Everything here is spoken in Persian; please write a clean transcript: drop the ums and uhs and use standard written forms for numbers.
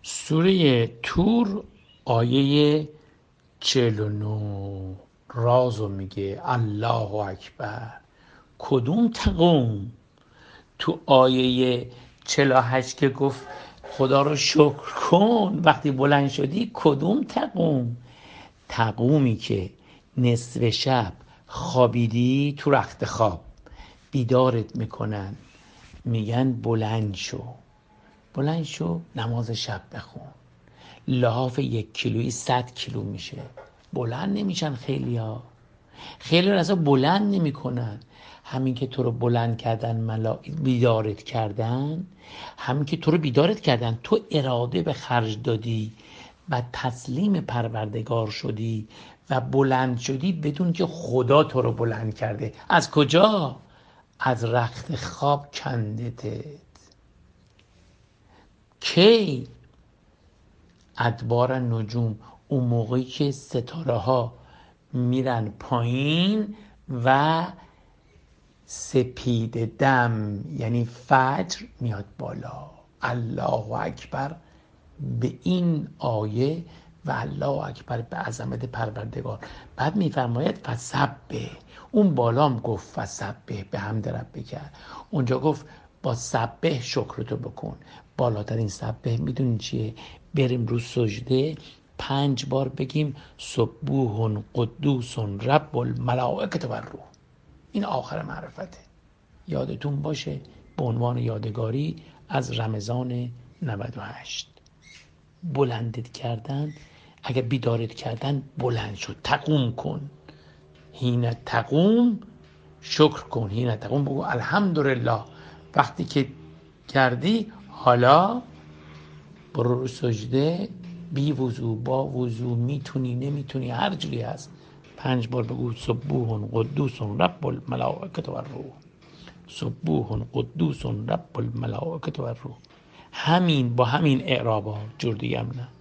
سوره تور آیه 49 رازو میگه. الله اکبر. کدوم تقوم؟ تو آیه 48 که گفت خدا رو شکر کن وقتی بلند شدی، کدوم تقوم؟ تقومی که نصف شب خوابیدی، تو رخت خواب بیدارت میکنن، میگن بلند شو، بلند شو نماز شب بخون. لحاف 1 کیلویی 100 کیلو میشه. بلند نمیشن خیلی اصلا بلند نمیکنن. همین که تو رو بلند کردن، بیدارت کردن، همین که تو رو بیدارت کردن، تو اراده به خرج دادی و تسلیم پروردگار شدی و بلند شدی بدون که خدا تو رو بلند کرده. از کجا؟ از رخت خواب کندتت. کی؟ ادبار نجوم، اون موقعی که ستاره ها میرن پایین و سپید دم یعنی فجر میاد بالا. الله اکبر به این آیه و الله اکبر به عظمت پروردگار. بعد میفرماید فسبح، اون بالام گفت فسبح به حمد ربک، اونجا گفت با سبح شکرتو بکن. بالاترین سبح میدونی چیه؟ بریم رو سجده 5 بار بگیم سبوح قدوس رب الملائکه و الروح. این آخر معرفته. یادتون باشه به عنوان یادگاری از رمضان 98. بلندت کردن، اگر بیدارت کردن بلند شد. تقوم کن، حین تقوم شکر کن، حین تقوم بگو الحمدلله. وقتی که کردی حالا برو رو سجده، بی وضو با وضو، میتونی نمیتونی هر جوری هست 5 بار بگو سبوح قدوس رب الملائکه و الروح، سبوح قدوس رب الملائکه و الروح. همین با همین اعرابا، جور دیگه هم نه.